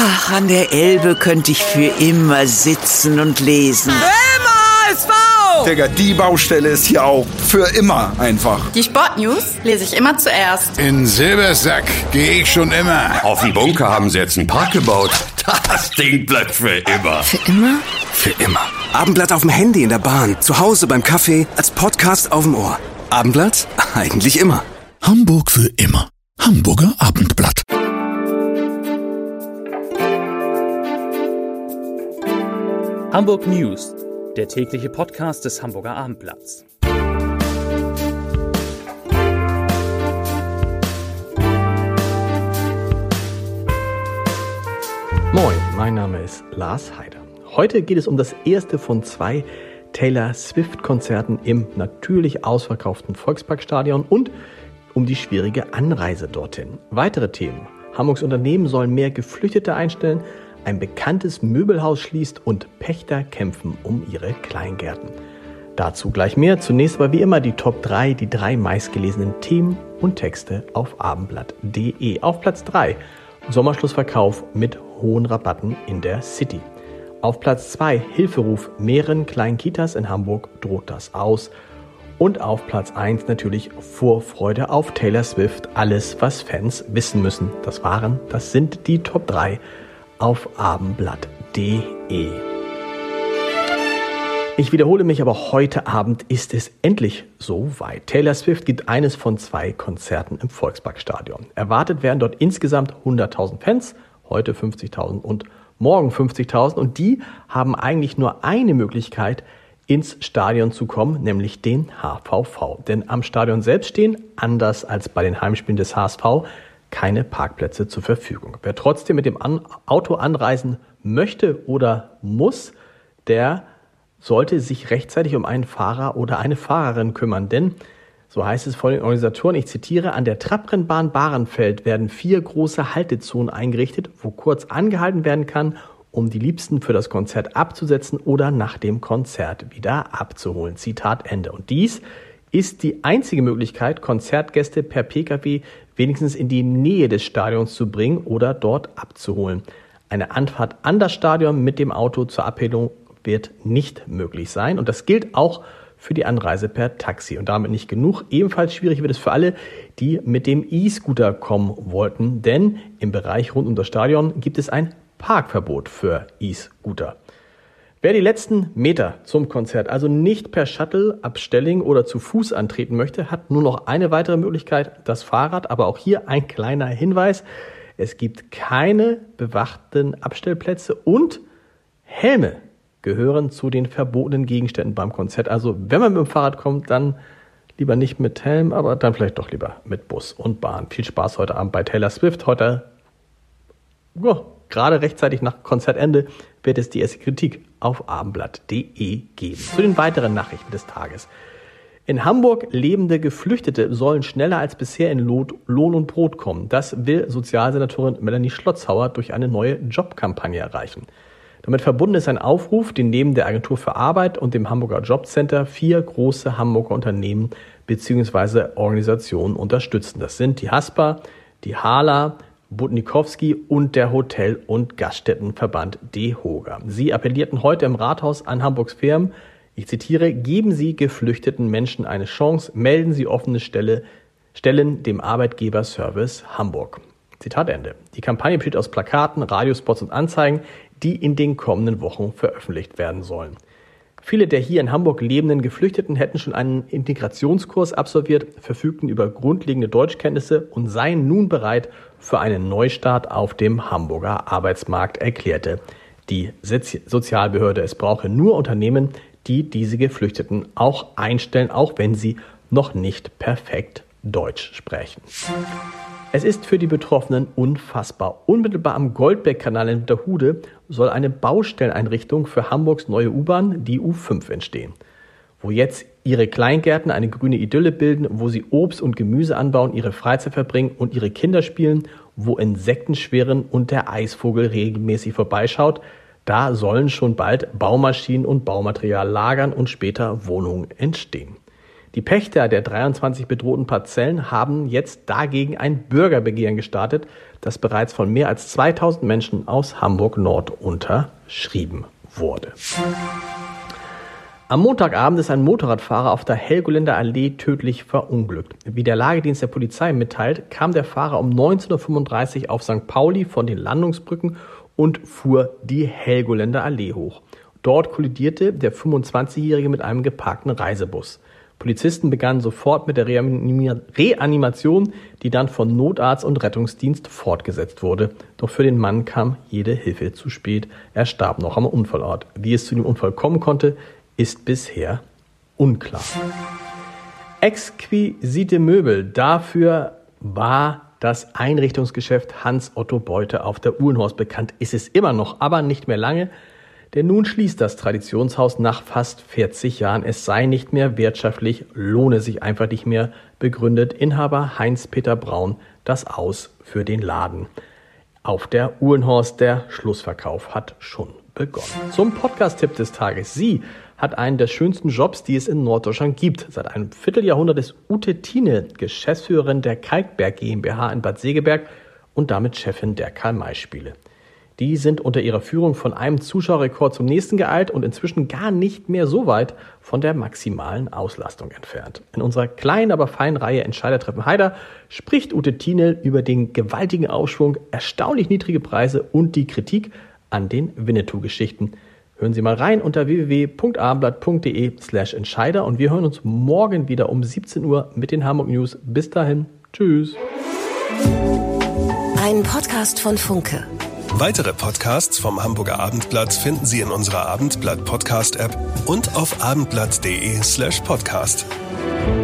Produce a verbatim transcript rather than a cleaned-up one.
Ach, an der Elbe könnte ich für immer sitzen und lesen. Immer S V! Digga, die Baustelle ist hier auch für immer einfach. Die Sportnews lese ich immer zuerst. In Silbersack gehe ich schon immer. Auf dem Bunker haben sie jetzt einen Park gebaut. Das Ding bleibt für immer. Für immer? Für immer. Abendblatt auf dem Handy in der Bahn, zu Hause beim Kaffee, als Podcast auf dem Ohr. Abendblatt? Eigentlich immer. Hamburg für immer. Hamburger Abendblatt. Hamburg News, der tägliche Podcast des Hamburger Abendblatts. Moin, mein Name ist Lars Heider. Heute geht es um das erste von zwei Taylor Swift-Konzerten im natürlich ausverkauften Volksparkstadion und um die schwierige Anreise dorthin. Weitere Themen: Hamburgs Unternehmen sollen mehr Geflüchtete einstellen, ein bekanntes Möbelhaus schließt und Pächter kämpfen um ihre Kleingärten. Dazu gleich mehr. Zunächst aber wie immer die Top drei, die drei meistgelesenen Themen und Texte auf abendblatt punkt de. Auf Platz drei, Sommerschlussverkauf mit hohen Rabatten in der City. Auf Platz zwei, Hilferuf, mehreren kleinen Kitas in Hamburg droht das aus. Und auf Platz eins natürlich Vorfreude auf Taylor Swift, alles was Fans wissen müssen. Das waren, das sind die Top drei auf abendblatt punkt de. Ich wiederhole mich, aber heute Abend ist es endlich soweit. Taylor Swift gibt eines von zwei Konzerten im Volksparkstadion. Erwartet werden dort insgesamt hunderttausend Fans, heute fünfzigtausend und morgen fünfzigtausend. Und die haben eigentlich nur eine Möglichkeit, ins Stadion zu kommen, nämlich den H V V. Denn am Stadion selbst stehen, anders als bei den Heimspielen des H S V, keine Parkplätze zur Verfügung. Wer trotzdem mit dem An- Auto anreisen möchte oder muss, der sollte sich rechtzeitig um einen Fahrer oder eine Fahrerin kümmern. Denn, so heißt es von den Organisatoren, ich zitiere, an der Trabrennbahn Bahrenfeld werden vier große Haltezonen eingerichtet, wo kurz angehalten werden kann, um die Liebsten für das Konzert abzusetzen oder nach dem Konzert wieder abzuholen. Zitat Ende. Und dies ist die einzige Möglichkeit, Konzertgäste per Pkw wenigstens in die Nähe des Stadions zu bringen oder dort abzuholen. Eine Anfahrt an das Stadion mit dem Auto zur Abholung wird nicht möglich sein. Und das gilt auch für die Anreise per Taxi. Und damit nicht genug. Ebenfalls schwierig wird es für alle, die mit dem E-Scooter kommen wollten. Denn im Bereich rund um das Stadion gibt es ein Parkverbot für E-Scooter. Wer die letzten Meter zum Konzert also nicht per Shuttle, Abstelling oder zu Fuß antreten möchte, hat nur noch eine weitere Möglichkeit, das Fahrrad. Aber auch hier ein kleiner Hinweis: Es gibt keine bewachten Abstellplätze und Helme gehören zu den verbotenen Gegenständen beim Konzert. Also wenn man mit dem Fahrrad kommt, dann lieber nicht mit Helm, aber dann vielleicht doch lieber mit Bus und Bahn. Viel Spaß heute Abend bei Taylor Swift. Heute, ja, gerade rechtzeitig nach Konzertende, wird es die erste Kritik auf abendblatt punkt de geben. Zu den weiteren Nachrichten des Tages. In Hamburg lebende Geflüchtete sollen schneller als bisher in Lohn und Brot kommen. Das will Sozialsenatorin Melanie Schlotzhauer durch eine neue Jobkampagne erreichen. Damit verbunden ist ein Aufruf, den neben der Agentur für Arbeit und dem Hamburger Jobcenter vier große Hamburger Unternehmen bzw. Organisationen unterstützen. Das sind die Haspa, die Hala, Budnikowski und der Hotel- und Gaststättenverband DEHOGA. Sie appellierten heute im Rathaus an Hamburgs Firmen, ich zitiere, geben Sie geflüchteten Menschen eine Chance, melden Sie offene Stelle, Stellen dem Arbeitgeberservice Hamburg. Zitat Ende. Die Kampagne besteht aus Plakaten, Radiospots und Anzeigen, die in den kommenden Wochen veröffentlicht werden sollen. Viele der hier in Hamburg lebenden Geflüchteten hätten schon einen Integrationskurs absolviert, verfügten über grundlegende Deutschkenntnisse und seien nun bereit für einen Neustart auf dem Hamburger Arbeitsmarkt, erklärte die Sozialbehörde. Es brauche nur Unternehmen, die diese Geflüchteten auch einstellen, auch wenn sie noch nicht perfekt Deutsch sprechen. Es ist für die Betroffenen unfassbar. Unmittelbar am Goldbeck-Kanal in Winterhude soll eine Baustelleneinrichtung für Hamburgs neue U-Bahn, die U fünf, entstehen. Wo jetzt ihre Kleingärten eine grüne Idylle bilden, wo sie Obst und Gemüse anbauen, ihre Freizeit verbringen und ihre Kinder spielen, wo Insekten schwirren und der Eisvogel regelmäßig vorbeischaut, da sollen schon bald Baumaschinen und Baumaterial lagern und später Wohnungen entstehen. Die Pächter der dreiundzwanzig bedrohten Parzellen haben jetzt dagegen ein Bürgerbegehren gestartet. das bereits von mehr als zweitausend Menschen aus Hamburg-Nord unterschrieben wurde. Am Montagabend ist ein Motorradfahrer auf der Helgoländer Allee tödlich verunglückt. Wie der Lagedienst der Polizei mitteilt, kam der Fahrer um neunzehn Uhr fünfunddreißig auf Sankt Pauli von den Landungsbrücken und fuhr die Helgoländer Allee hoch. Dort kollidierte der fünfundzwanzigjährige mit einem geparkten Reisebus. Polizisten begannen sofort mit der Reanimation, die dann von Notarzt und Rettungsdienst fortgesetzt wurde. Doch für den Mann kam jede Hilfe zu spät. Er starb noch am Unfallort. Wie es zu dem Unfall kommen konnte, ist bisher unklar. Exquisite Möbel. Dafür war das Einrichtungsgeschäft Hans Otto Beute auf der Uhlenhorst bekannt. Ist es immer noch, aber nicht mehr lange. Denn nun schließt das Traditionshaus nach fast vierzig Jahren. Es sei nicht mehr wirtschaftlich, lohne sich einfach nicht mehr, begründet Inhaber Heinz-Peter Braun das Aus für den Laden. Auf der Uhlenhorst, der Schlussverkauf hat schon begonnen. Zum Podcast-Tipp des Tages. Sie hat einen der schönsten Jobs, die es in Norddeutschland gibt. Seit einem Vierteljahrhundert ist Ute Thiene Geschäftsführerin der Kalkberg GmbH in Bad Segeberg und damit Chefin der Karl-May-Spiele. Die sind unter ihrer Führung von einem Zuschauerrekord zum nächsten geeilt und inzwischen gar nicht mehr so weit von der maximalen Auslastung entfernt. In unserer kleinen, aber feinen Reihe Entscheidertreffen Heider spricht Ute Thiene über den gewaltigen Aufschwung, erstaunlich niedrige Preise und die Kritik an den Winnetou-Geschichten. Hören Sie mal rein unter w w w punkt abendblatt punkt d e slash Entscheider und wir hören uns morgen wieder um siebzehn Uhr mit den Hamburg News. Bis dahin, tschüss. Ein Podcast von Funke. Weitere Podcasts vom Hamburger Abendblatt finden Sie in unserer Abendblatt Podcast App und auf abendblatt punkt de slash podcast.